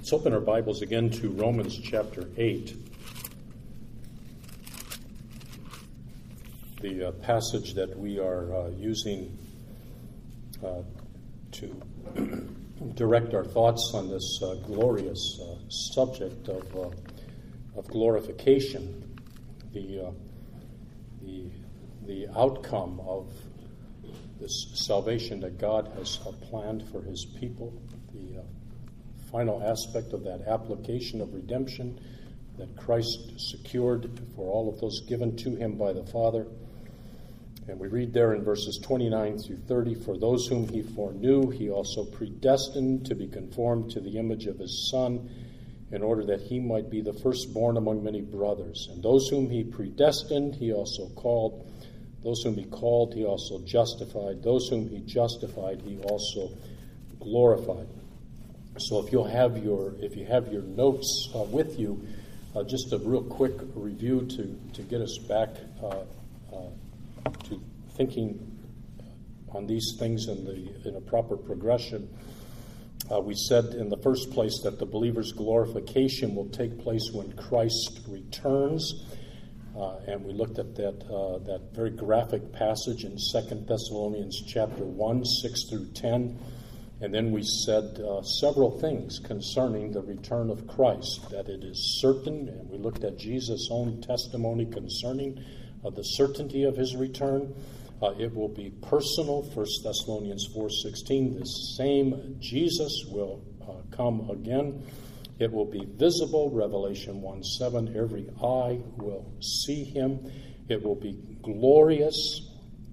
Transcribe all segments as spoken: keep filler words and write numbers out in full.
Let's open our Bibles again to Romans chapter eight. The uh, passage that we are uh, using uh, to direct our thoughts on this uh, glorious uh, subject of uh, of glorification, the uh, the the outcome of this salvation that God has uh, planned for His people, the uh, final aspect of that application of redemption that Christ secured for all of those given to Him by the Father. And we read there in verses twenty-nine through thirty, "For those whom He foreknew, He also predestined to be conformed to the image of His Son, in order that He might be the firstborn among many brothers. And those whom He predestined, He also called. Those whom He called, He also justified. Those whom He justified, He also glorified." So if you'll have your if you have your notes uh, with you, uh, just a real quick review to to get us back uh, uh, to thinking on these things in the in a proper progression. Uh, we said in the first place that the believer's glorification will take place when Christ returns. Uh, and we looked at that uh, that very graphic passage in Second Thessalonians chapter one, six through ten. And then we said uh, several things concerning the return of Christ, that it is certain, and we looked at Jesus' own testimony concerning uh, the certainty of His return. Uh, it will be personal, First Thessalonians four sixteen. This same Jesus will uh, come again. It will be visible, Revelation one seven. Every eye will see Him. It will be glorious.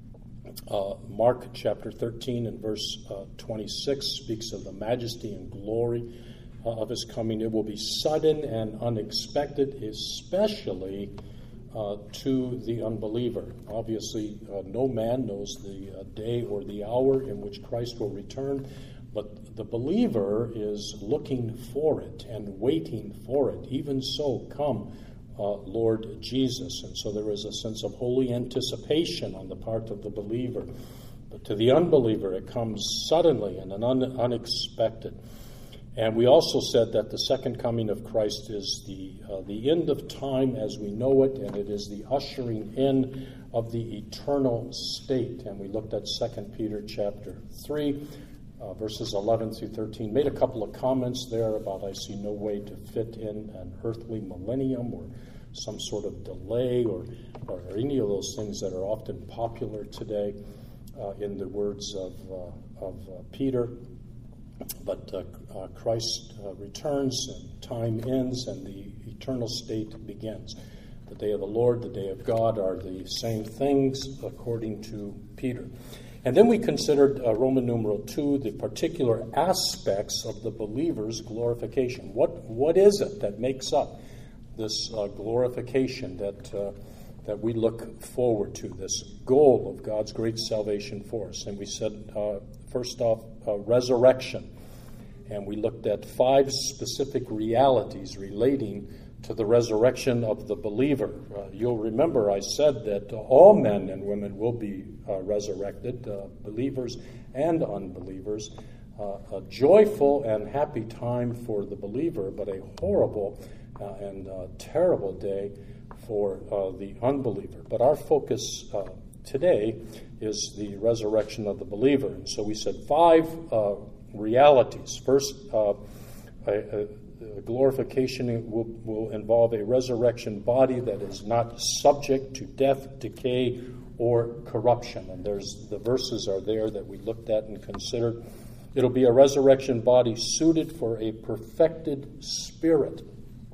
Uh, Mark chapter thirteen and verse uh, twenty-six speaks of the majesty and glory uh, of His coming. It will be sudden and unexpected, especially uh, to the unbeliever. Obviously, uh, no man knows the uh, day or the hour in which Christ will return, but the believer is looking for it and waiting for it. Even so, come, Uh, Lord Jesus. And so there is a sense of holy anticipation on the part of the believer. But to the unbeliever, it comes suddenly and un- unexpected. And we also said that the second coming of Christ is the uh, the end of time as we know it, and it is the ushering in of the eternal state. And we looked at Second Peter chapter three, uh, verses eleven through thirteen. Made a couple of comments there about I see no way to fit in an earthly millennium or some sort of delay or, or any of those things that are often popular today uh, in the words of, uh, of uh, Peter. But uh, uh, Christ uh, returns and time ends and the eternal state begins. The day of the Lord, the day of God are the same things according to Peter. And then we considered uh, Roman numeral two, the particular aspects of the believer's glorification. What What is it that makes up this uh, glorification that uh, that we look forward to, this goal of God's great salvation for us? And we said, uh, first off, uh, resurrection. And we looked at five specific realities relating to the resurrection of the believer. Uh, you'll remember I said that uh, all men and women will be uh, resurrected, uh, believers and unbelievers. Uh, a joyful and happy time for the believer, but a horrible uh, and uh, terrible day for uh, the unbeliever. But our focus uh, today is the resurrection of the believer. And so we said five uh, realities. First, uh, a, a glorification will, will involve a resurrection body that is not subject to death, decay, or corruption. And there's the verses are there that we looked at and considered. It'll be a resurrection body suited for a perfected spirit.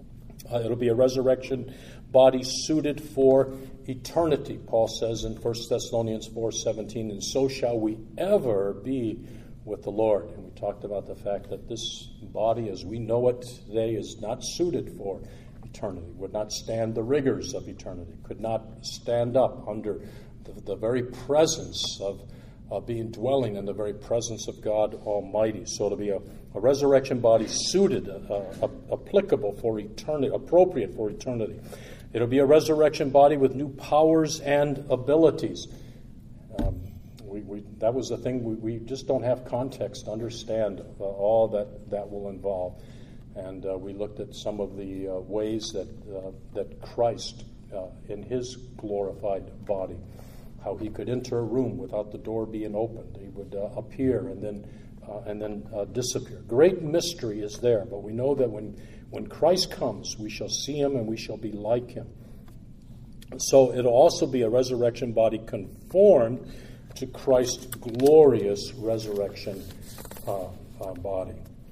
Uh, it'll be a resurrection body suited for eternity. Paul says in First Thessalonians four seventeen, "And so shall we ever be with the Lord." And we talked about the fact that this body as we know it today is not suited for eternity, would not stand the rigors of eternity, could not stand up under the, the very presence of uh, being dwelling in the very presence of God Almighty. So it'll be a, a resurrection body suited, uh, uh, applicable for eternity, appropriate for eternity. It'll be a resurrection body with new powers and abilities. Um, we, we, that was the thing, we, we just don't have context to understand uh, all that that will involve. And uh, we looked at some of the uh, ways that uh, that Christ, uh, in his glorified body, how he could enter a room without the door being opened. He would uh, appear and then uh, and then uh, disappear. Great mystery is there, but we know that when when Christ comes, we shall see him and we shall be like him. So it'll also be a resurrection body conformed to Christ's glorious resurrection uh, uh, body.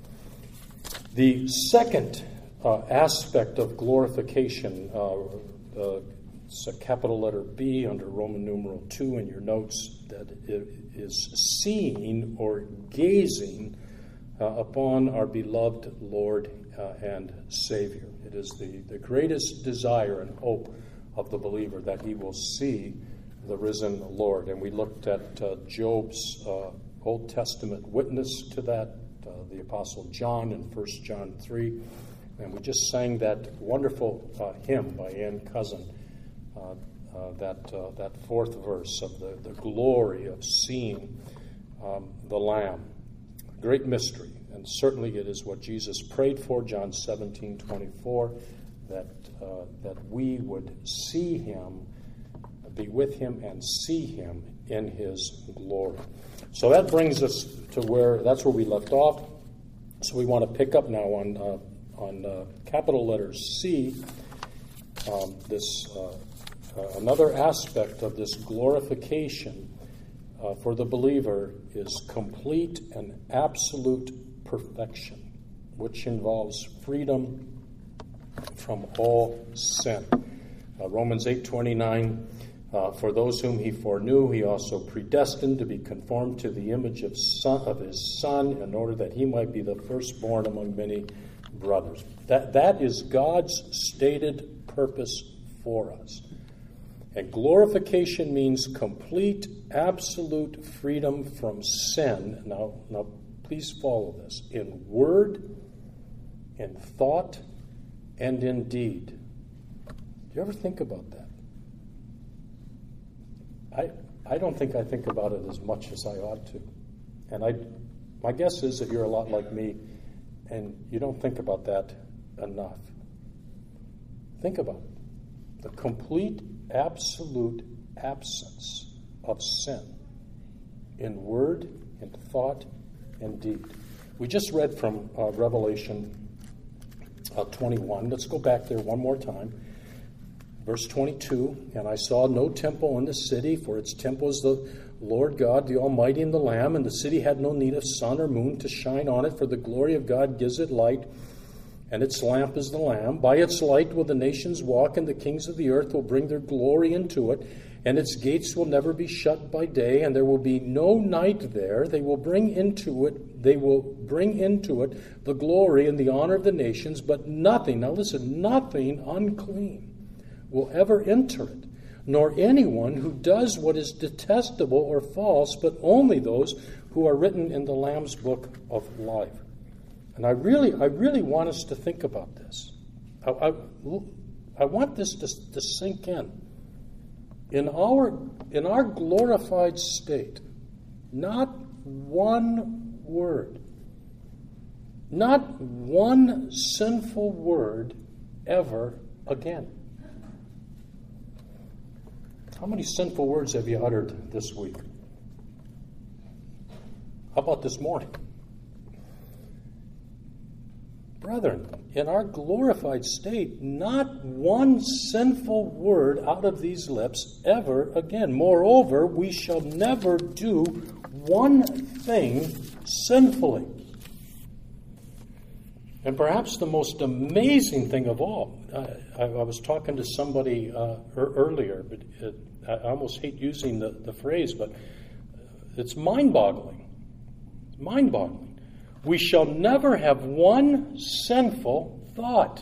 The second uh, aspect of glorification, uh, uh, it's a capital letter B under Roman numeral two in your notes, that it is seeing or gazing uh, upon our beloved Lord uh, and Savior. It is the, the greatest desire and hope of the believer that he will see the risen Lord. And we looked at uh, Job's uh, Old Testament witness to that, uh, the Apostle John in First John three. And we just sang that wonderful uh, hymn by Ann Cousin, uh, uh, that uh, that fourth verse of the, the glory of seeing um, the Lamb. Great mystery. And certainly it is what Jesus prayed for, John seventeen twenty-four, that uh, that we would see him, be with him, and see him in his glory. So that brings us to where, that's where we left off. So we want to pick up now on uh, on uh, capital letter C, um, this uh, uh, another aspect of this glorification uh, for the believer is complete and absolute perfection, which involves freedom from all sin. Uh, Romans eight twenty-nine, uh, for those whom he foreknew, he also predestined to be conformed to the image of, son, of his Son, in order that he might be the firstborn among many brothers. That, that is God's stated purpose for us. And glorification means complete, absolute freedom from sin. Now, now please follow this. In word, in thought, and in deed. Do you ever think about that? I I don't think I think about it as much as I ought to. And I my guess is that you're a lot like me, and you don't think about that enough. Think about it. The complete, absolute absence of sin in word, in thought, and deed. We just read from uh, Revelation uh, twenty-one. Let's go back there one more time. Verse twenty-two, and I saw no temple in the city, for its temple is the Lord God, the Almighty, and the Lamb, and the city had no need of sun or moon to shine on it, for the glory of God gives it light, and its lamp is the Lamb. By its light will the nations walk, and the kings of the earth will bring their glory into it, and its gates will never be shut by day, and there will be no night there. They will bring into it, they will bring into it the glory and the honor of the nations, but nothing, now listen, nothing unclean will ever enter it, nor anyone who does what is detestable or false, but only those who are written in the Lamb's book of life. And I really, I really want us to think about this. I, I, I want this to, to sink in. In our, in our glorified state, not one word, not one sinful word ever again. How many sinful words have you uttered this week? How about this morning? Brethren, in our glorified state, not one sinful word out of these lips ever again. Moreover, we shall never do one thing sinfully. And perhaps the most amazing thing of all, I, I was talking to somebody uh, earlier, but it, I almost hate using the, the phrase, but it's mind-boggling. Mind-boggling. We shall never have one sinful thought.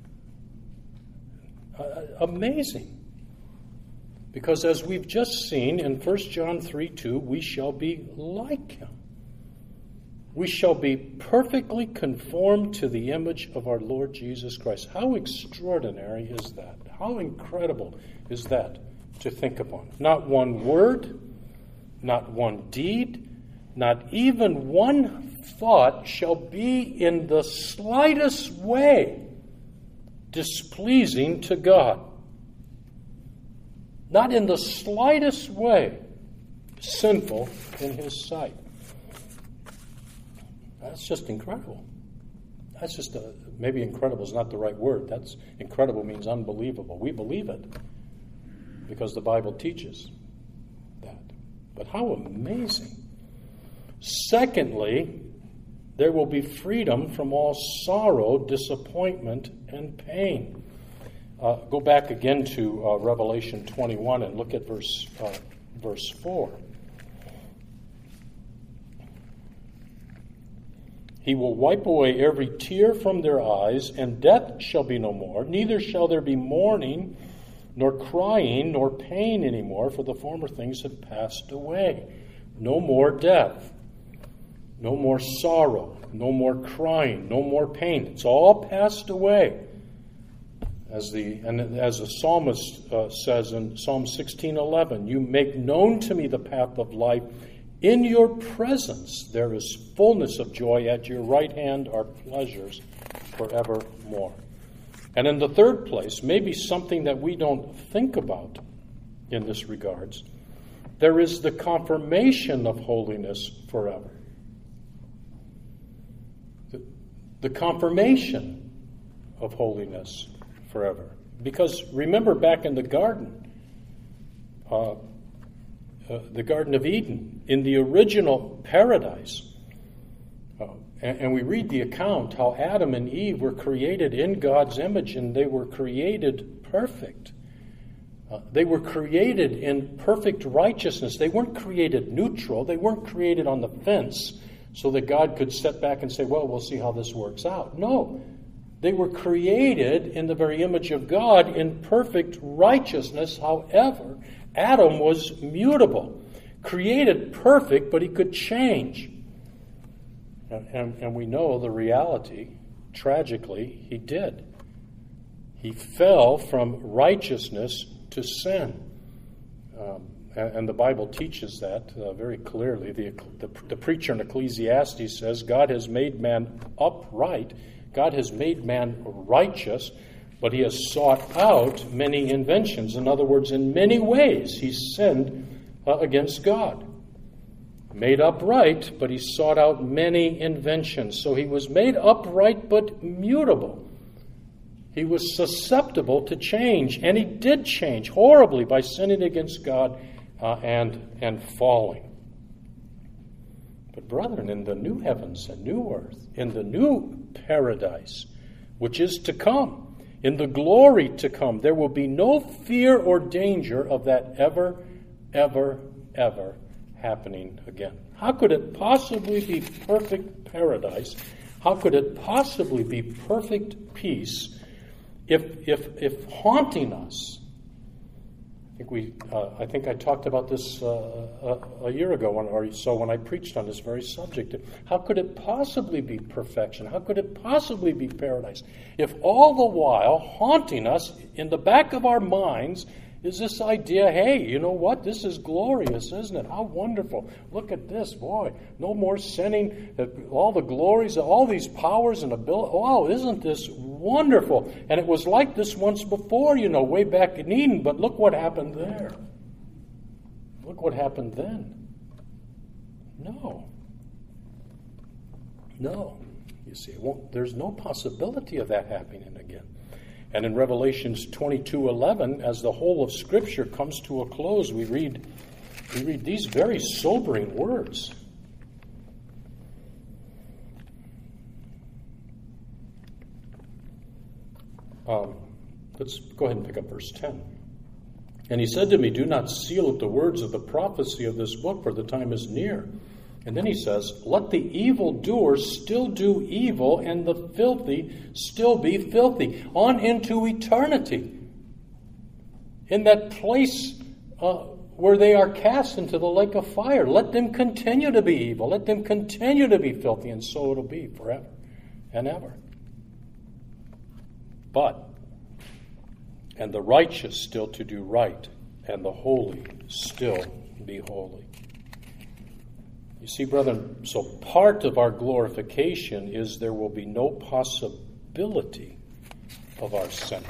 Uh, amazing. Because as we've just seen in First John three two, we shall be like him. We shall be perfectly conformed to the image of our Lord Jesus Christ. How extraordinary is that? How incredible is that to think upon? Not one word, not one deed, not even one thought shall be in the slightest way displeasing to God. Not in the slightest way sinful in His sight. That's just incredible. That's just, a, maybe incredible is not the right word. That's incredible means unbelievable. We believe it because the Bible teaches that. But how amazing. Secondly, there will be freedom from all sorrow, disappointment, and pain. Uh, go back again to uh, Revelation twenty-one and look at verse uh, verse four. He will wipe away every tear from their eyes, and death shall be no more. Neither shall there be mourning, nor crying, nor pain anymore, for the former things have passed away. No more death. No more sorrow, no more crying, no more pain. It's all passed away. As the and as the psalmist uh, says in Psalm sixteen eleven, you make known to me the path of life. In your presence there is fullness of joy. At your right hand are pleasures forevermore. And in the third place, maybe something that we don't think about in this regards, there is the confirmation of holiness forever. The confirmation of holiness forever. Because remember back in the garden, uh, uh, the Garden of Eden, in the original paradise, uh, and, and we read the account how Adam and Eve were created in God's image, and they were created perfect. Uh, they were created in perfect righteousness. They weren't created neutral. They weren't created on the fence, so that God could step back and say, well, we'll see how this works out. No, they were created in the very image of God in perfect righteousness. However, Adam was mutable, created perfect, but he could change. And, and, and we know the reality, tragically, he did. He fell from righteousness to sin. Um, And the Bible teaches that uh, very clearly. The, the, the preacher in Ecclesiastes says, God has made man upright. God has made man righteous, but he has sought out many inventions. In other words, in many ways, he sinned uh, against God. Made upright, but he sought out many inventions. So he was made upright, but mutable. He was susceptible to change, and he did change horribly by sinning against God Uh, and and falling. But brethren, in the new heavens and new earth, in the new paradise, which is to come, in the glory to come, there will be no fear or danger of that ever, ever, ever happening again. How could it possibly be perfect paradise? How could it possibly be perfect peace if if if haunting us? I think we. Uh, I think I talked about this uh, a, a year ago, when, or so, when I preached on this very subject. How could it possibly be perfection? How could it possibly be paradise if all the while haunting us in the back of our minds is this idea? Hey, you know what? This is glorious, isn't it? How wonderful! Look at this, boy. No more sinning. All the glories, all these powers and abilities. Wow, isn't this wonderful? And it was like this once before, you know, way back in Eden, but look what happened there. Look what happened then. No. No. You see, it won't, there's no possibility of that happening again. And in Revelation twenty-two eleven, as the whole of Scripture comes to a close, we read, we read these very sobering words. Um, let's go ahead and pick up verse ten. And he said to me, do not seal up the words of the prophecy of this book, for the time is near. And then he says, let the evildoers still do evil, and the filthy still be filthy, on into eternity. In that place uh, where they are cast into the lake of fire, let them continue to be evil. Let them continue to be filthy, and so it'll be forever and ever. But, and the righteous still to do right, and the holy still be holy. You see, brethren, so part of our glorification is there will be no possibility of our sin,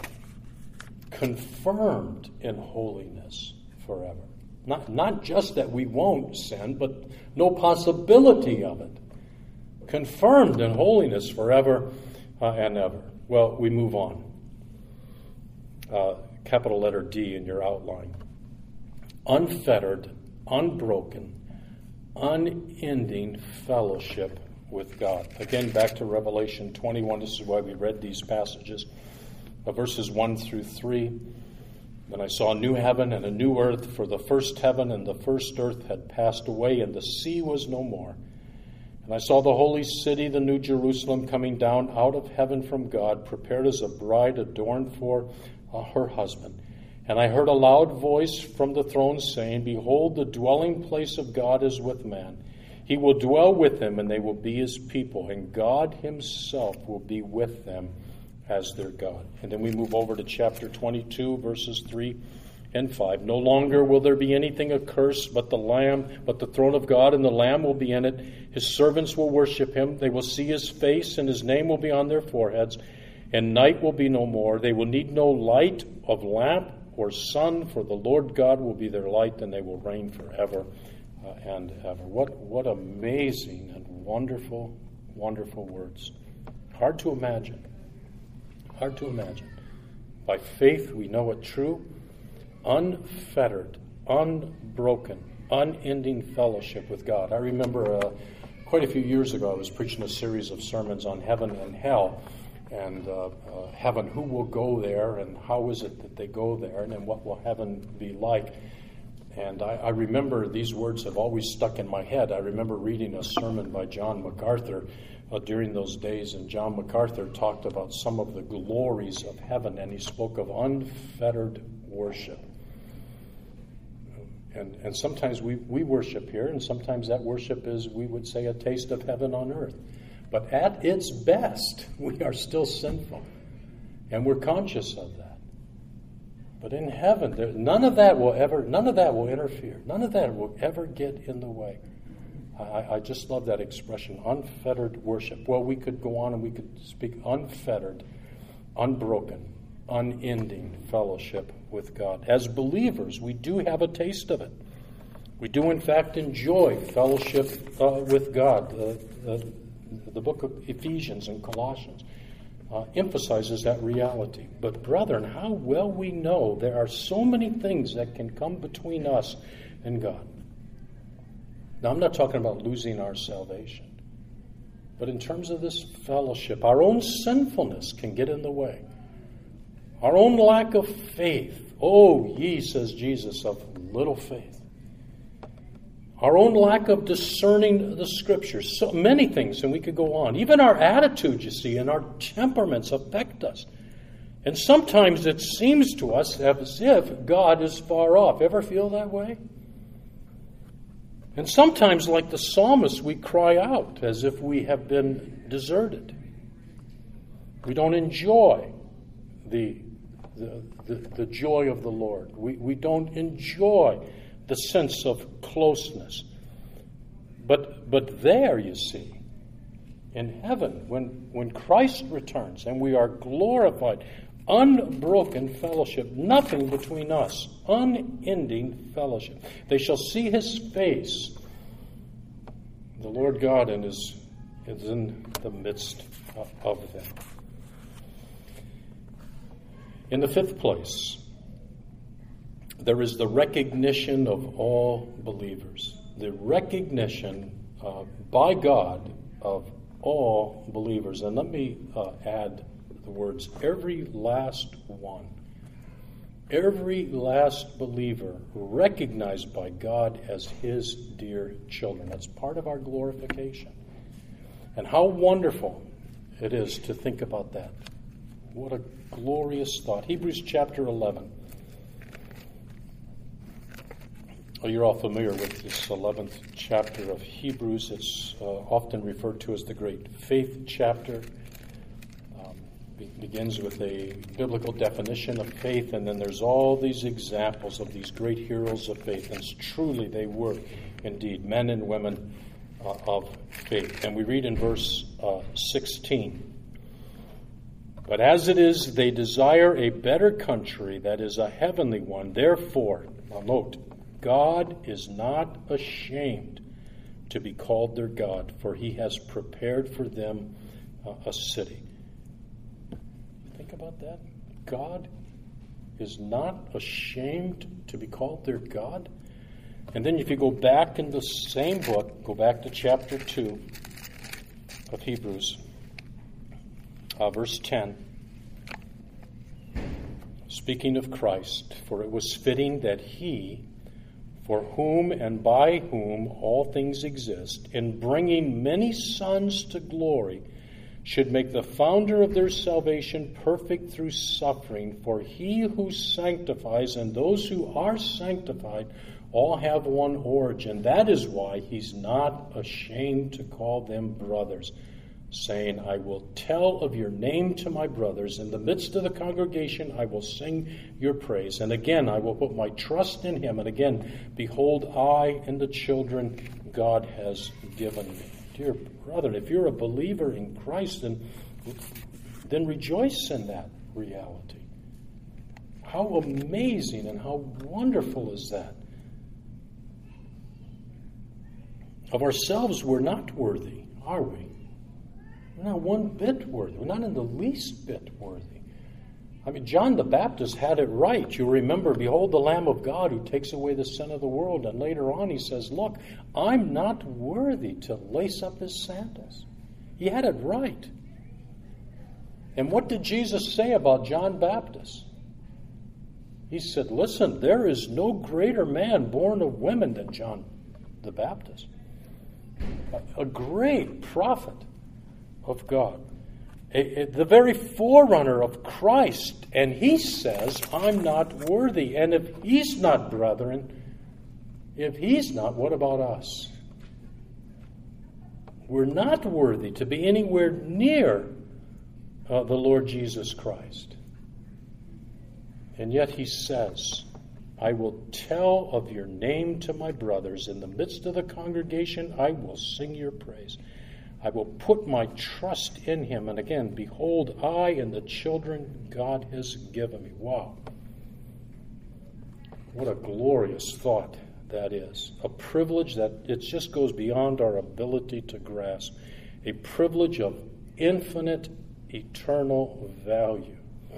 confirmed in holiness forever. Not, not just that we won't sin, but no possibility of it. Confirmed in holiness forever uh, and ever. Well, we move on. Uh, capital letter D in your outline. Unfettered, unbroken, unending fellowship with God. Again, back to Revelation twenty-one. This is why we read these passages. Uh, verses one through three. Then I saw a new heaven and a new earth, for the first heaven and the first earth had passed away, and the sea was no more. And I saw the holy city, the new Jerusalem, coming down out of heaven from God, prepared as a bride adorned for uh, her husband. And I heard a loud voice from the throne saying, Behold, the dwelling place of God is with man. He will dwell with them, and they will be his people, and God himself will be with them as their God. And then we move over to chapter twenty-two, verses three and five. No longer will there be anything accursed, but the Lamb, but the throne of God and the Lamb will be in it. His servants will worship him. They will see his face, and his name will be on their foreheads. And night will be no more. They will need no light of lamp or sun, for the Lord God will be their light, and they will reign forever uh, and ever. What, what amazing and wonderful, wonderful words. Hard to imagine. Hard to imagine. By faith we know it true. Unfettered, unbroken, unending fellowship with God. I remember uh, quite a few years ago I was preaching a series of sermons on heaven and hell, and uh, uh, heaven, who will go there, and how is it that they go there, and then what will heaven be like. And I, I remember these words have always stuck in my head. I remember reading a sermon by John MacArthur Uh, during those days, and John MacArthur talked about some of the glories of heaven, and he spoke of unfettered worship. And and sometimes we, we worship here, and sometimes that worship is, we would say, a taste of heaven on earth. But at its best, we are still sinful, and we're conscious of that. But in heaven, there, none of that will ever, none of that will interfere. None of that will ever get in the way. I, I just love that expression, unfettered worship. Well, we could go on and we could speak unfettered, unbroken, unending fellowship with God. As believers, we do have a taste of it. We do, in fact, enjoy fellowship uh, with God. Uh, uh, the book of Ephesians and Colossians uh, emphasizes that reality. But, brethren, how well we know there are so many things that can come between us and God. Now, I'm not talking about losing our salvation. But in terms of this fellowship, our own sinfulness can get in the way. Our own lack of faith. Oh, ye, says Jesus, of little faith. Our own lack of discerning the Scriptures. So many things, and we could go on. Even our attitude, you see, and our temperaments affect us. And sometimes it seems to us as if God is far off. Ever feel that way? And sometimes, like the psalmist, we cry out as if we have been deserted. We don't enjoy the, the, the, the joy of the Lord. We, we don't enjoy the sense of closeness. But, but there, you see, in heaven, when, when Christ returns and we are glorified, unbroken fellowship, nothing between us, unending fellowship. They shall see his face. The Lord God and is, is in the midst of them. In the fifth place, there is the recognition of all believers. The recognition uh, by God of all believers. And let me uh, add the words, every last one. Every last believer recognized by God as his dear children. That's part of our glorification. And how wonderful it is to think about that. What a glorious thought. Hebrews chapter eleven. Oh, you're all familiar with this eleventh chapter of Hebrews. It's uh, often referred to as the great faith chapter. It begins with a biblical definition of faith, and then there's all these examples of these great heroes of faith. And truly they were indeed men and women uh, of faith. And we read in verse uh, sixteen, but as it is, they desire a better country, that is a heavenly one. Therefore, now note, God is not ashamed to be called their God, for he has prepared for them uh, a city. Think about that. God is not ashamed to be called their God. And then if you go back in the same book, go back to chapter two of Hebrews, uh, verse ten. Speaking of Christ, for it was fitting that he, for whom and by whom all things exist, in bringing many sons to glory, should make the founder of their salvation perfect through suffering. For he who sanctifies and those who are sanctified all have one origin. That is why he's not ashamed to call them brothers, saying, I will tell of your name to my brothers. In the midst of the congregation I will sing your praise. And again I will put my trust in him. And again, behold, I and the children God has given me. Dear brother, if you're a believer in Christ, then, then rejoice in that reality. How amazing and how wonderful is that? Of ourselves, we're not worthy, are we? We're not one bit worthy. We're not in the least bit worthy. I mean, John the Baptist had it right. You remember, behold the Lamb of God who takes away the sin of the world. And later on he says, look, I'm not worthy to lace up his sandals. He had it right. And what did Jesus say about John Baptist? He said, listen, there is no greater man born of women than John the Baptist. A great prophet of God. A, a, the very forerunner of Christ. And he says, I'm not worthy. And if he's not, brethren, if he's not, what about us? We're not worthy to be anywhere near uh, the Lord Jesus Christ. And yet he says, I will tell of your name to my brothers. In the midst of the congregation, I will sing your praise. I will put my trust in him. And again, behold, I and the children God has given me. Wow. What a glorious thought that is. A privilege that it just goes beyond our ability to grasp. A privilege of infinite, eternal value.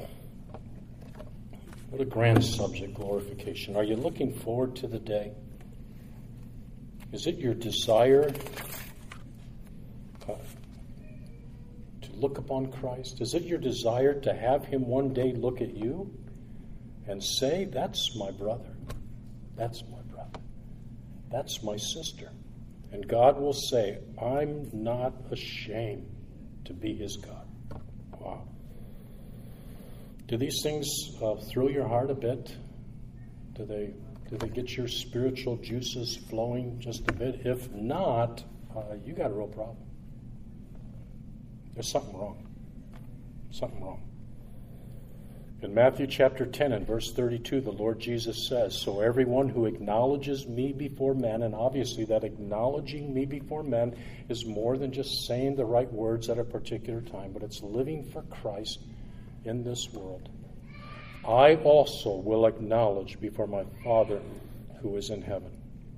What a grand subject, glorification. Are you looking forward to the day? Is it your desire uh, to look upon Christ? Is it your desire to have him one day look at you and say, that's my brother, that's my brother, that's my sister? And God will say, I'm not ashamed to be his God. Wow. Do these things uh, thrill your heart a bit? Do they do they get your spiritual juices flowing just a bit? If not, uh, you got a real problem. There's something wrong. Something wrong. In Matthew chapter ten and verse thirty-two, the Lord Jesus says, so everyone who acknowledges me before men, and obviously that acknowledging me before men is more than just saying the right words at a particular time, but it's living for Christ in this world. I also will acknowledge before my Father who is in heaven.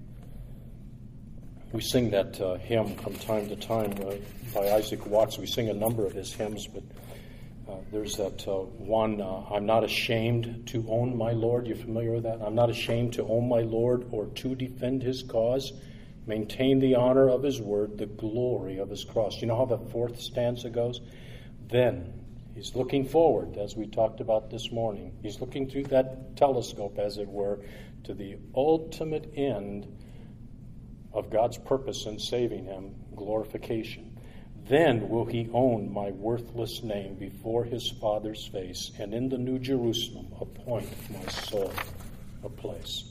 We sing that uh, hymn from time to time uh, by Isaac Watts. We sing a number of his hymns, but uh, there's that uh, one, uh, I'm not ashamed to own my Lord. You familiar with that? I'm not ashamed to own my Lord or to defend his cause, maintain the honor of his word, the glory of his cross. You know how the fourth stanza goes? Then he's looking forward, as we talked about this morning. He's looking through that telescope, as it were, to the ultimate end of God's purpose in saving him, glorification. Then will he own my worthless name before his Father's face, and in the New Jerusalem appoint my soul a place.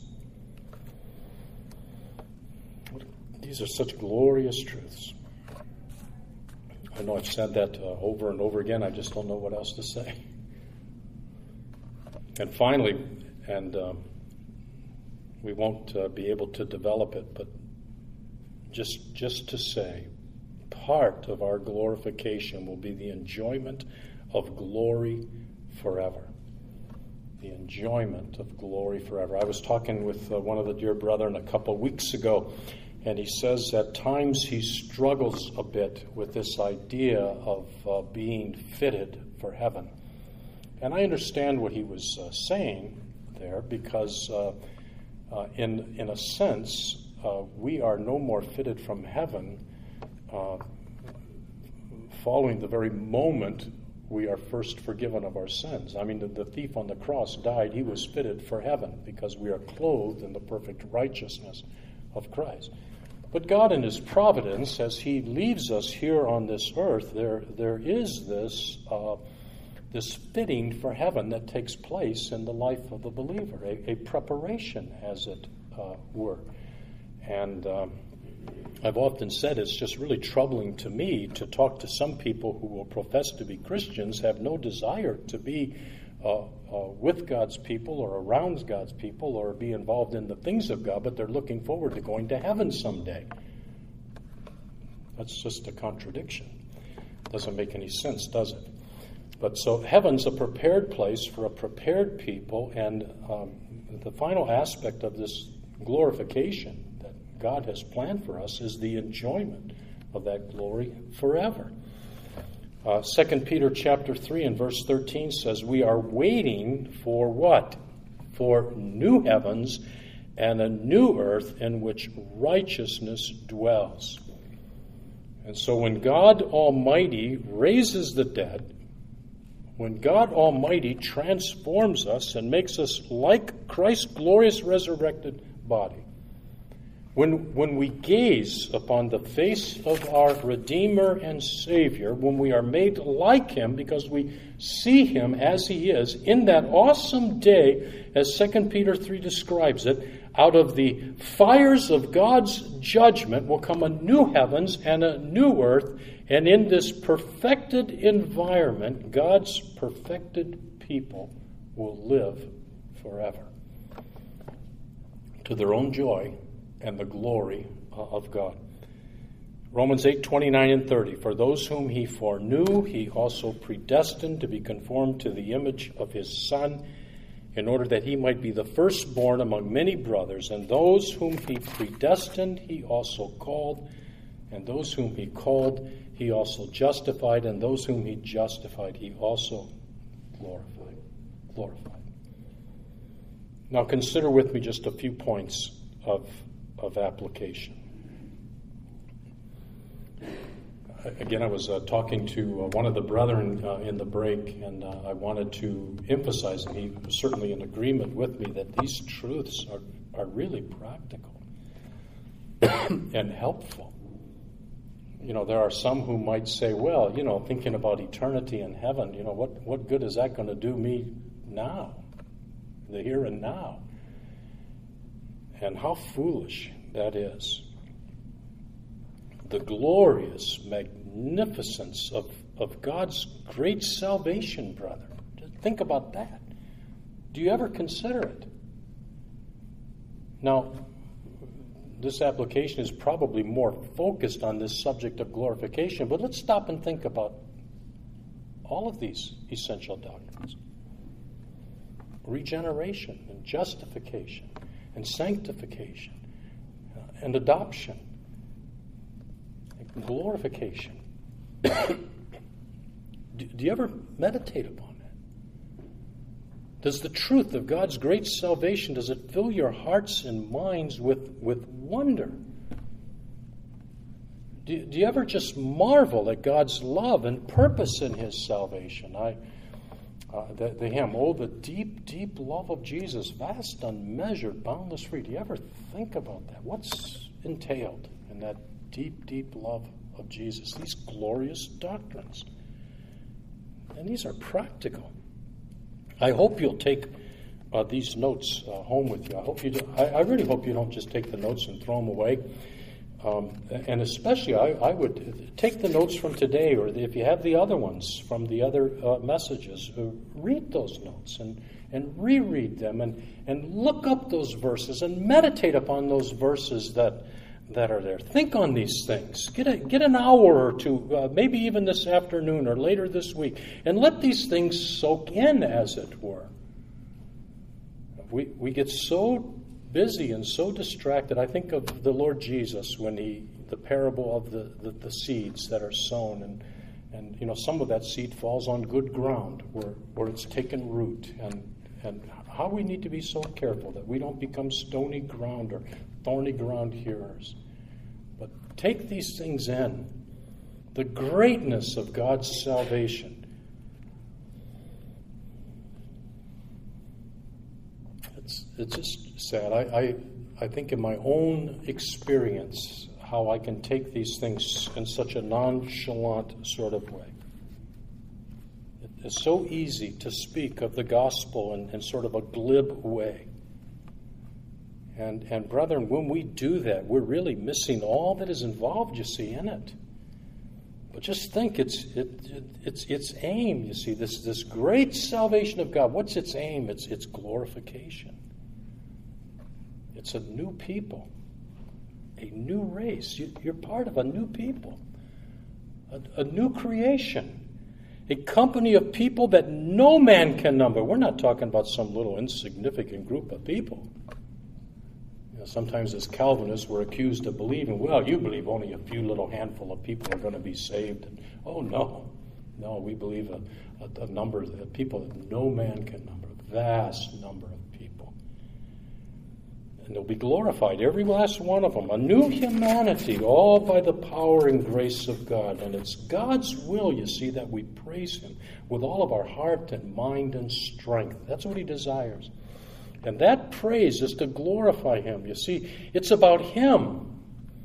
These are such glorious truths. I know I've said that uh, over and over again. I just don't know what else to say. And finally, and um, we won't uh, be able to develop it, but just, just to say, part of our glorification will be the enjoyment of glory forever. The enjoyment of glory forever. I was talking with uh, one of the dear brethren a couple weeks ago, and he says at times he struggles a bit with this idea of uh, being fitted for heaven. And I understand what he was uh, saying there, because uh, uh, in, in a sense, uh, we are no more fitted from heaven uh, following the very moment we are first forgiven of our sins. I mean, the, the thief on the cross died. He was fitted for heaven because we are clothed in the perfect righteousness of Christ. But God in his providence, as he leaves us here on this earth, there there is this uh, this fitting for heaven that takes place in the life of the believer, a, a preparation, as it uh, were. And um, I've often said it's just really troubling to me to talk to some people who will profess to be Christians, have no desire to be uh, uh, with God's people or around God's people or be involved in the things of God, but they're looking forward to going to heaven someday. That's just a contradiction. Doesn't make any sense, does it? But so heaven's a prepared place for a prepared people, and um, the final aspect of this glorification that God has planned for us is the enjoyment of that glory forever. Uh, Second Peter chapter three and verse thirteen says, we are waiting for what? For new heavens and a new earth in which righteousness dwells. And so when God Almighty raises the dead, when God Almighty transforms us and makes us like Christ's glorious resurrected body, when, when we gaze upon the face of our Redeemer and Savior, when we are made like him because we see him as he is, in that awesome day, as Second Peter three describes it, out of the fires of God's judgment will come a new heavens and a new earth, and in this perfected environment, God's perfected people will live forever to their own joy and the glory of God. Romans eight, twenty-nine and thirty, for those whom he foreknew, he also predestined to be conformed to the image of his Son, in order that he might be the firstborn among many brothers. And those whom he predestined, he also called. And those whom he called, he also justified. And those whom he justified, he also glorified. Glorified. Now consider with me just a few points of, of application. Again, I was uh, talking to uh, one of the brethren uh, in the break, and uh, I wanted to emphasize, and he was certainly in agreement with me, that these truths are, are really practical and helpful. You know, there are some who might say, well, you know, thinking about eternity in heaven, you know, what, what good is that going to do me now, the here and now? And how foolish that is. The glorious magnificence of, of God's great salvation, brother. Just think about that. Do you ever consider it? Now, this application is probably more focused on this subject of glorification, but let's stop and think about all of these essential doctrines. Regeneration and justification and sanctification and adoption. Glorification. do, do you ever meditate upon that? Does the truth of God's great salvation, does it fill your hearts and minds with, with wonder? Do, do you ever just marvel at God's love and purpose in his salvation? I, uh, the, the hymn, oh, the deep, deep love of Jesus, vast, unmeasured, boundless, free. Do you ever think about that? What's entailed in that deep, deep love of Jesus? These glorious doctrines. And these are practical. I hope you'll take uh, these notes uh, home with you. I hope you do, I, I really hope you don't just take the notes and throw them away. Um, and especially, I, I would take the notes from today, or if you have the other ones from the other uh, messages, uh, read those notes and, and reread them and, and look up those verses and meditate upon those verses that that are there. Think on these things. Get a, get an hour or two, uh, maybe even this afternoon or later this week, and let these things soak in, as it were. We we get so busy and so distracted. I think of the Lord Jesus when he, the parable of the, the, the seeds that are sown, and and you know some of that seed falls on good ground where, where it's taken root, and and how we need to be so careful that we don't become stony ground or thorny ground hearers. But take these things in. The greatness of God's salvation. It's it's just sad. I, I, I think in my own experience how I can take these things in such a nonchalant sort of way. It's so easy to speak of the gospel in, in sort of a glib way. And, and brethren, when we do that, we're really missing all that is involved, you see, in it. But just think, it's it, it, it's its aim, you see, this, this great salvation of God. What's its aim? It's its glorification. It's a new people, a new race. You, you're part of a new people, a, a new creation. A company of people that no man can number. We're not talking about some little insignificant group of people. You know, sometimes as Calvinists we're accused of believing, well, you believe only a few little handful of people are going to be saved. And, oh, no. No, we believe a, a, a number of people that no man can number, a vast number of people. And they'll be glorified, every last one of them. A new humanity, all by the power and grace of God. And it's God's will, you see, that we praise Him with all of our heart and mind and strength. That's what He desires. And that praise is to glorify Him. You see, it's about Him,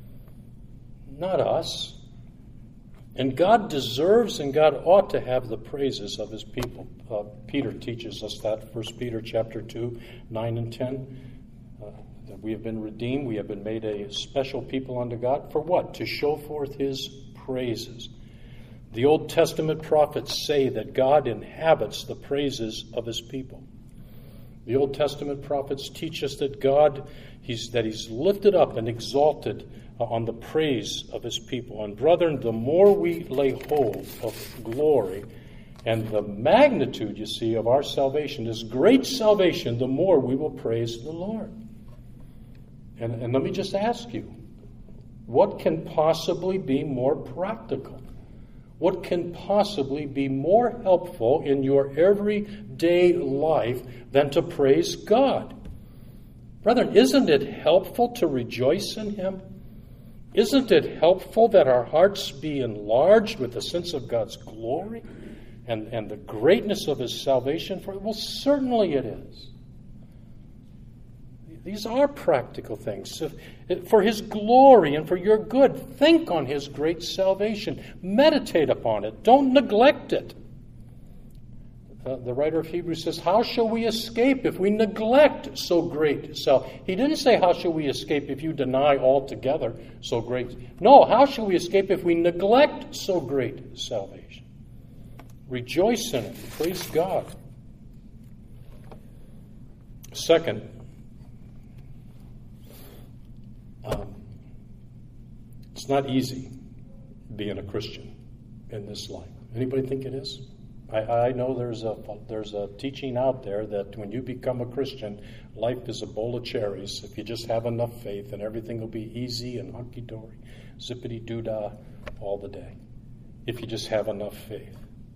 not us. And God deserves and God ought to have the praises of His people. Uh, Peter teaches us that, First Peter chapter two, nine and ten. Uh, that we have been redeemed, we have been made a special people unto God. For what? To show forth His praises. The Old Testament prophets say that God inhabits the praises of His people. The Old Testament prophets teach us that God, he's, that He's lifted up and exalted uh, on the praise of His people. And brethren, the more we lay hold of glory and the magnitude, you see, of our salvation, this great salvation, the more we will praise the Lord. And, and let me just ask you, what can possibly be more practical? What can possibly be more helpful in your everyday life than to praise God? Brethren, isn't it helpful to rejoice in Him? Isn't it helpful that our hearts be enlarged with the sense of God's glory and, and the greatness of His salvation? For well, certainly it is. These are practical things. For His glory and for your good, think on His great salvation. Meditate upon it. Don't neglect it. Uh, the writer of Hebrews says, how shall we escape if we neglect so great salvation? He didn't say, how shall we escape if you deny altogether so great? No, how shall we escape if we neglect so great salvation? Rejoice in it. Praise God. Second, Um, it's not easy being a Christian in this life. Anybody think it is? I, I know there's a there's a teaching out there that when you become a Christian, life is a bowl of cherries. If you just have enough faith, and everything will be easy and hunky-dory, zippity-doo-dah all the day. If you just have enough faith.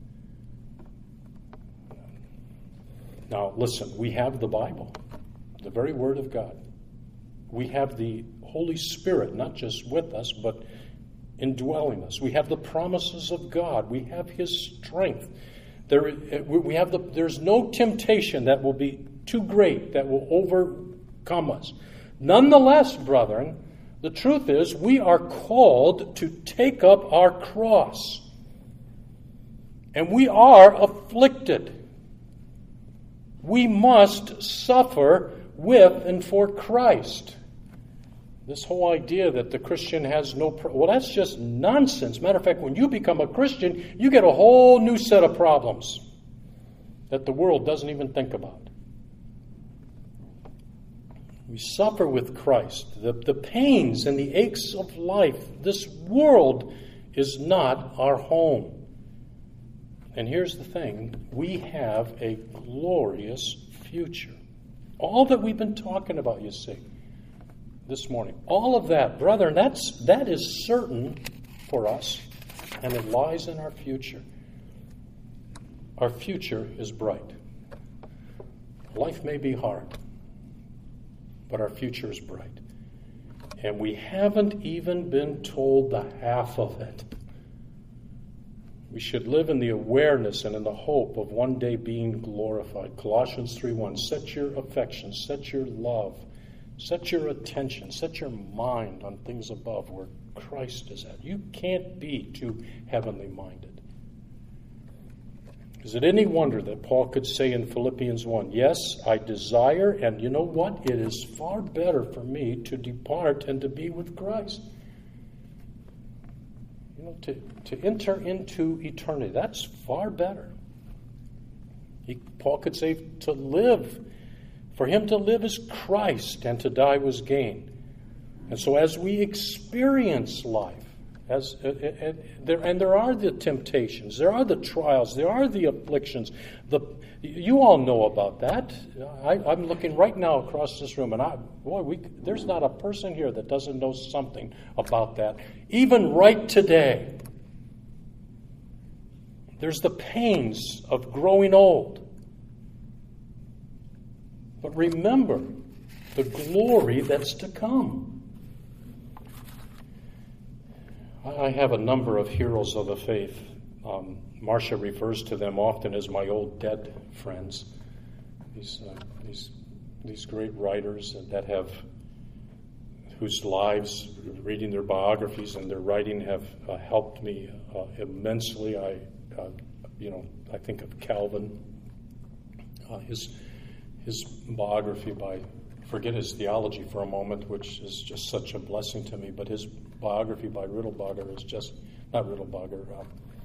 Now, listen, we have the Bible, the very Word of God. We have the Holy Spirit, not just with us, but indwelling us. We have the promises of God. We have His strength. There, we have the, there's no temptation that will be too great, that will overcome us. Nonetheless, brethren, the truth is we are called to take up our cross. And we are afflicted. We must suffer with and for Christ. This whole idea that the Christian has no... Pro- well, that's just nonsense. Matter of fact, when you become a Christian, you get a whole new set of problems that the world doesn't even think about. We suffer with Christ. The, the pains and the aches of life, this world is not our home. And here's the thing, we have a glorious future. All that we've been talking about, you see, this morning, all of that, brethren, that's, that is certain for us, and it lies in our future. Our future is bright. Life may be hard, but our future is bright. And we haven't even been told the half of it. We should live in the awareness and in the hope of one day being glorified. Colossians three one, set your affection, set your love, set your attention, set your mind on things above where Christ is at. You can't be too heavenly minded. Is it any wonder that Paul could say in Philippians one, yes, I desire, and you know what? It is far better for me to depart and to be with Christ. You know, to, to enter into eternity, that's far better. He, Paul could say to live, for him to live is Christ and to die was gain. And so as we experience life, as uh, uh, there, and there are the temptations, there are the trials, there are the afflictions. The you all know about that. I, I'm looking right now across this room, and I, boy, we, there's not a person here that doesn't know something about that. Even right today, there's the pains of growing old. But remember the glory that's to come. I have a number of heroes of the faith. Um, Marcia refers to them often as my old dead friends. These uh, these these great writers that have whose lives, reading their biographies and their writing, have uh, helped me uh, immensely. I uh, you know I think of Calvin, uh, his his biography by. Forget his theology for a moment, which is just such a blessing to me, but his biography by Riddlebarger is just, not Riddlebarger, uh,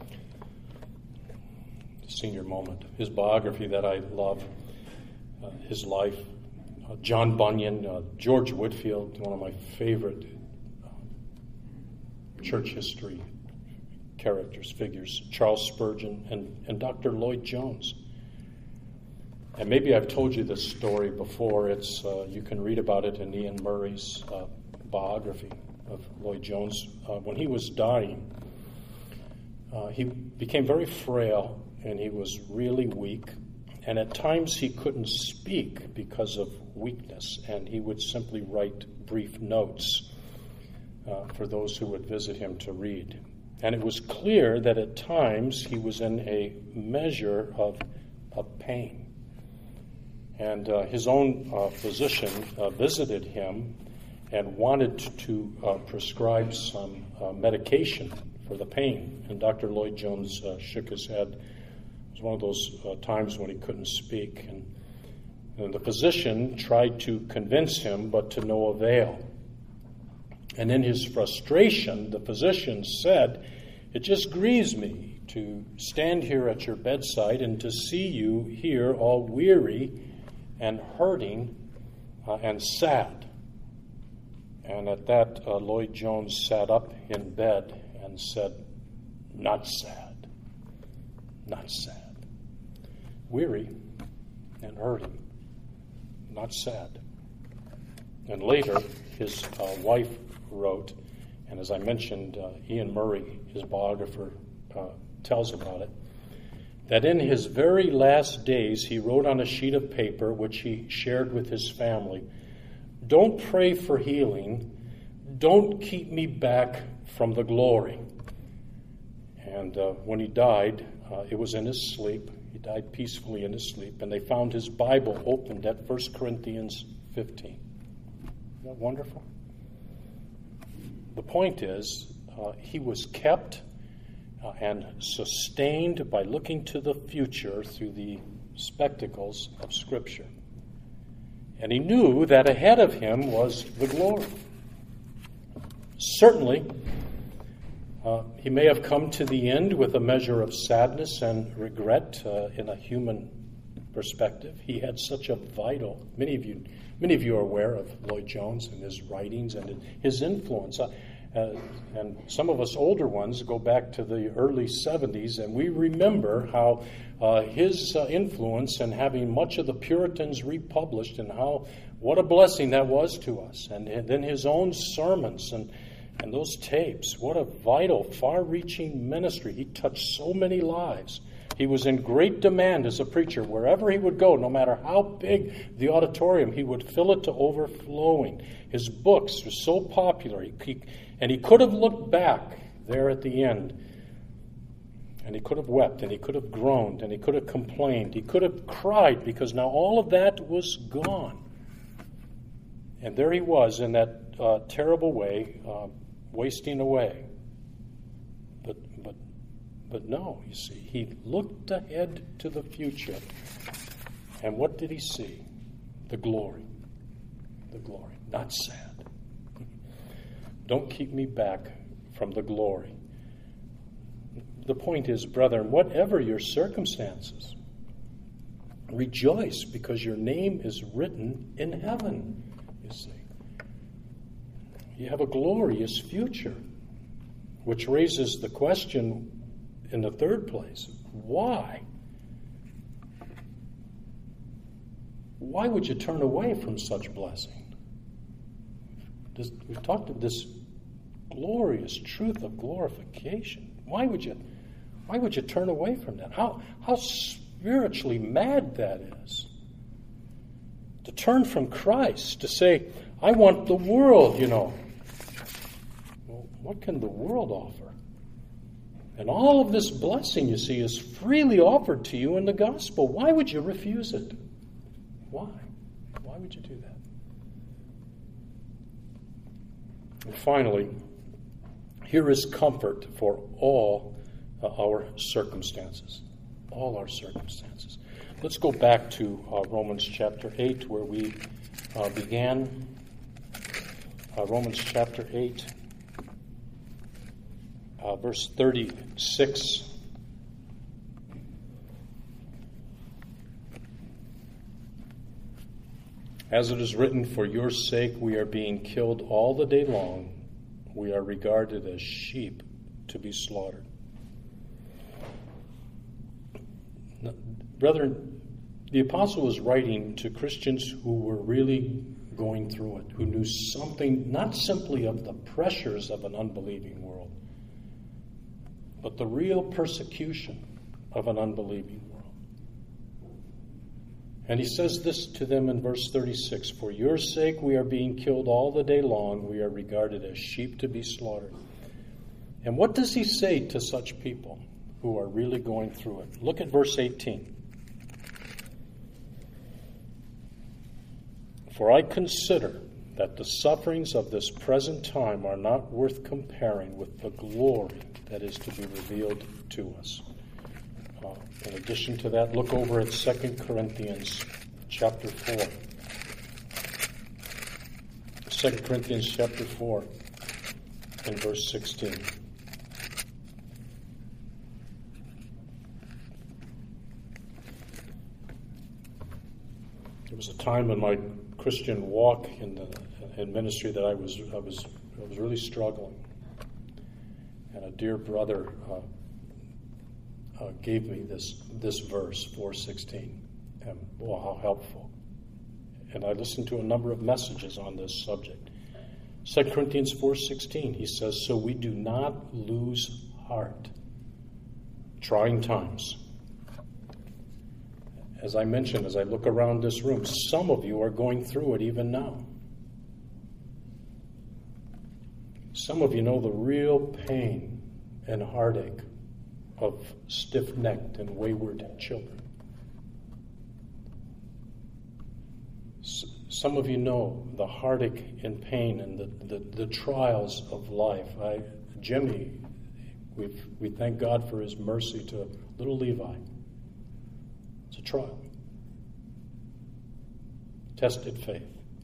senior moment. His biography that I love, uh, his life, uh, John Bunyan, uh, George Whitefield, one of my favorite uh, church history characters, figures, Charles Spurgeon, and, and Doctor Lloyd Jones. And maybe I've told you this story before. It's uh, you can read about it in Ian Murray's uh, biography of Lloyd Jones. Uh, when he was dying, uh, he became very frail and he was really weak. And at times he couldn't speak because of weakness. And he would simply write brief notes uh, for those who would visit him to read. And it was clear that at times he was in a measure of, of pain. And uh, his own uh, physician uh, visited him and wanted to uh, prescribe some uh, medication for the pain. And Doctor Lloyd Jones uh, shook his head. It was one of those uh, times when he couldn't speak. And, and the physician tried to convince him, but to no avail. And in his frustration, the physician said, "It just grieves me to stand here at your bedside and to see you here all weary and hurting uh, and sad." And at that, uh, Lloyd Jones sat up in bed and said, "Not sad, not sad. Weary and hurting, not sad." And later, his uh, wife wrote, and as I mentioned, uh, Ian Murray, his biographer, uh, tells about it, that in his very last days he wrote on a sheet of paper, which he shared with his family, "Don't pray for healing. Don't keep me back from the glory." And uh, when he died, uh, it was in his sleep. He died peacefully in his sleep, and they found his Bible opened at First Corinthians fifteen. Isn't that wonderful? The point is, uh, he was kept Uh, and sustained by looking to the future through the spectacles of Scripture. And he knew that ahead of him was the glory. Certainly, uh, he may have come to the end with a measure of sadness and regret uh, in a human perspective. He had such a vital, many of you many of you are aware of Lloyd Jones and his writings and his influence. Uh, and some of us older ones go back to the early seventies, and we remember how uh, his uh, influence and having much of the Puritans republished, and how what a blessing that was to us. And, and then his own sermons and And those tapes, what a vital, far-reaching ministry. He touched so many lives. He was in great demand as a preacher. Wherever he would go, no matter how big the auditorium, he would fill it to overflowing. His books were so popular. He, he, and he could have looked back there at the end, and he could have wept, and he could have groaned, and he could have complained. He could have cried, because now all of that was gone. And there he was in that uh, terrible way, uh, wasting away. But but but no, you see, he looked ahead to the future. And what did he see? The glory. The glory. Not sad. Don't keep me back from the glory. The point is, brethren, whatever your circumstances, rejoice, because your name is written in heaven, you see. You have a glorious future, which raises the question in the third place, why? Why would you turn away from such blessing? This, we've talked of this glorious truth of glorification. Why would you, why would you turn away from that? How, how spiritually mad that is. To turn from Christ, to say, I want the world, you know. Well, what can the world offer? And all of this blessing, you see, is freely offered to you in the gospel. Why would you refuse it? Why? Why would you do that? And finally, here is comfort for all uh, our circumstances. All our circumstances. Let's go back to uh, Romans chapter eight, where we uh, began. Uh, Romans chapter eight, uh, verse thirty-six. As it is written, for your sake we are being killed all the day long. We are regarded as sheep to be slaughtered. Now, brethren, the apostle was writing to Christians who were really going through it, who knew something, not simply of the pressures of an unbelieving world, but the real persecution of an unbelieving world. And he says this to them in verse thirty-six, for your sake we are being killed all the day long. We are regarded as sheep to be slaughtered. And what does he say to such people who are really going through it? Look at verse eighteen. For I consider that the sufferings of this present time are not worth comparing with the glory that is to be revealed to us. Uh, in addition to that, look over at Second Corinthians chapter four. Second Corinthians chapter four and verse sixteen. There was a time in my Christian walk in the in ministry that I was I was I was really struggling, and a dear brother uh, uh, gave me this this verse four sixteen, and boy, how helpful! And I listened to a number of messages on this subject. Second Corinthians four sixteen, he says, "So we do not lose heart." Trying times. As I mentioned, as I look around this room, some of you are going through it even now. Some of you know the real pain and heartache of stiff-necked and wayward children. Some of you know the heartache and pain and the, the, the trials of life. I, Jimmy, we've, we thank God for his mercy to little Levi. It's a trial. Tested faith.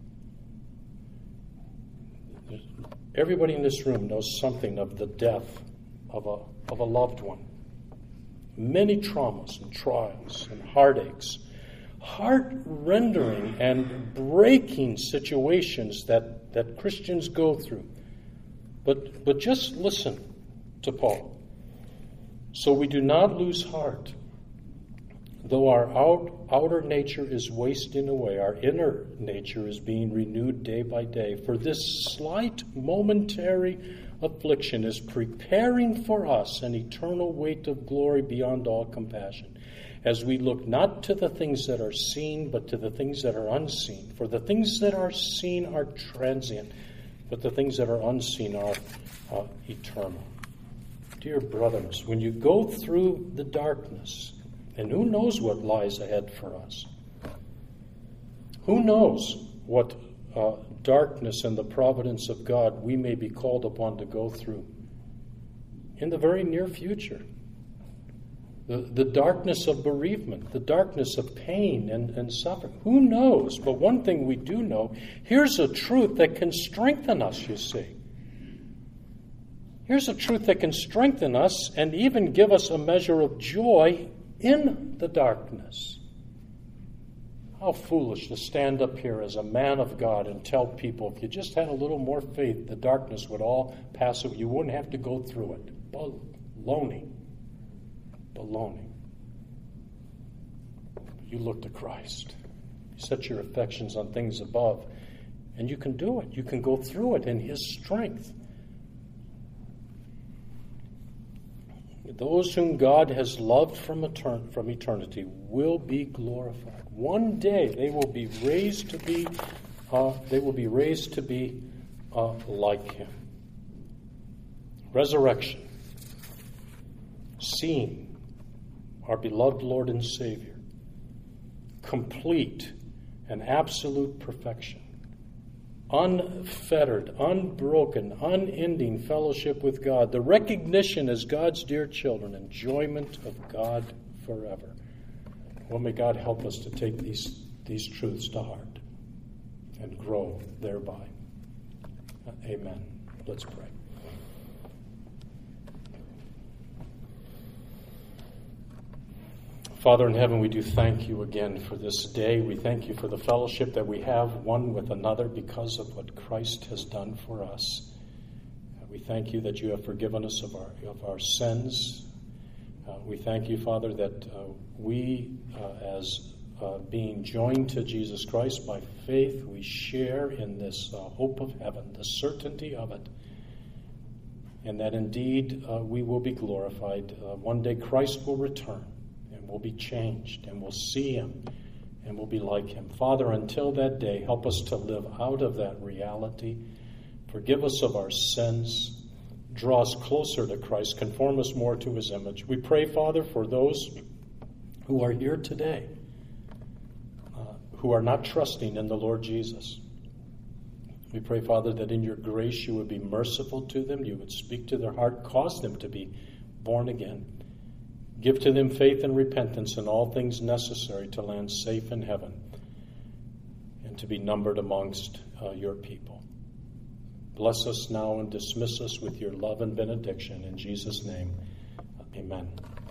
Everybody in this room knows something of the death of a, of a loved one. Many traumas and trials and heartaches heart-rendering and breaking situations that, that Christians go through. But, but just listen to Paul. So we do not lose heart. Though our out, outer nature is wasting away, our inner nature is being renewed day by day. For this slight momentary affliction is preparing for us an eternal weight of glory beyond all compassion, as we look not to the things that are seen, but to the things that are unseen. For the things that are seen are transient, but the things that are unseen are uh, eternal. Dear brothers, when you go through the darkness, and who knows what lies ahead for us? Who knows what uh, darkness and the providence of God we may be called upon to go through in the very near future? The, the darkness of bereavement, the darkness of pain and, and suffering. Who knows? But one thing we do know, here's a truth that can strengthen us, you see. Here's a truth that can strengthen us and even give us a measure of joy in the darkness. How foolish to stand up here as a man of God and tell people, if you just had a little more faith, the darkness would all pass away. You wouldn't have to go through it. Baloney. Baloney. You look to Christ. You set your affections on things above, and you can do it. You can go through it in His strength. Those whom God has loved from, etern- from eternity will be glorified. One day they will be raised to be, uh, they will be raised to be uh, like Him. Resurrection, seeing our beloved Lord and Savior, complete and absolute perfection, unfettered, unbroken, unending fellowship with God, the recognition as God's dear children, enjoyment of God forever. Well, may God help us to take these, these truths to heart and grow thereby. Amen. Let's pray. Father in heaven, we do thank you again for this day. We thank you for the fellowship that we have one with another because of what Christ has done for us. We thank you that you have forgiven us of our, of our sins. Uh, we thank you, Father, that uh, we, uh, as uh, being joined to Jesus Christ by faith, we share in this uh, hope of heaven, the certainty of it, and that indeed uh, we will be glorified. Uh, one day Christ will return. We'll be changed, and we'll see Him, and we'll be like Him. Father, until that day, help us to live out of that reality. Forgive us of our sins. Draw us closer to Christ. Conform us more to His image. We pray, Father, for those who are here today, uh, who are not trusting in the Lord Jesus. We pray, Father, that in your grace you would be merciful to them. You would speak to their heart, cause them to be born again. Give to them faith and repentance and all things necessary to land safe in heaven and to be numbered amongst uh, your people. Bless us now and dismiss us with your love and benediction. In Jesus' name, amen.